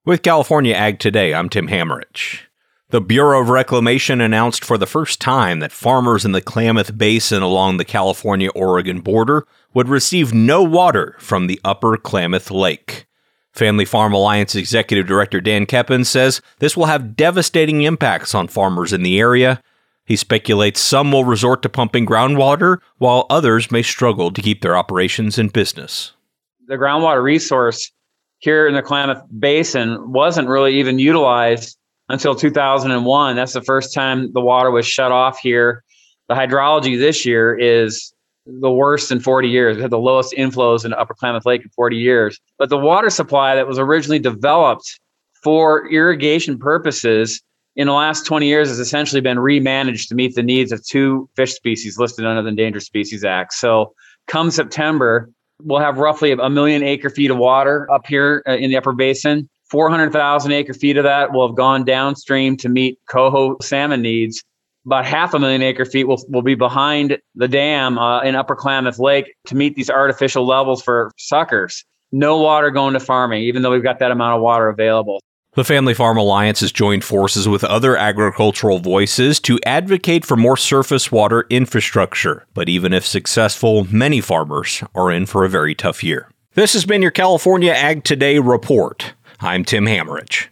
With California Ag Today, I'm Tim Hammerich. The Bureau of Reclamation announced for the first time that farmers in the Klamath Basin along the California-Oregon border would receive no water from the Upper Klamath Lake. Family Farm Alliance Executive Director Dan Keppen says this will have devastating impacts on farmers in the area. He speculates some will resort to pumping groundwater, while others may struggle to keep their operations in business. The groundwater resource here in the Klamath Basin wasn't really even utilized until 2001. That's the first time the water was shut off here. The hydrology this year is the worst in 40 years. We had the lowest inflows in Upper Klamath Lake in 40 years. But the water supply that was originally developed for irrigation purposes in the last 20 years has essentially been remanaged to meet the needs of two fish species listed under the Endangered Species Act. So come September, we'll have roughly 1 million acre feet of water up here in the upper basin. 400,000 acre feet of that will have gone downstream to meet coho salmon needs. About 500,000 acre feet will be behind the dam in Upper Klamath Lake to meet these artificial levels for suckers. No water going to farming, even though we've got that amount of water available. The Family Farm Alliance has joined forces with other agricultural voices to advocate for more surface water infrastructure. But even if successful, many farmers are in for a very tough year. This has been your California Ag Today report. I'm Tim Hammerich.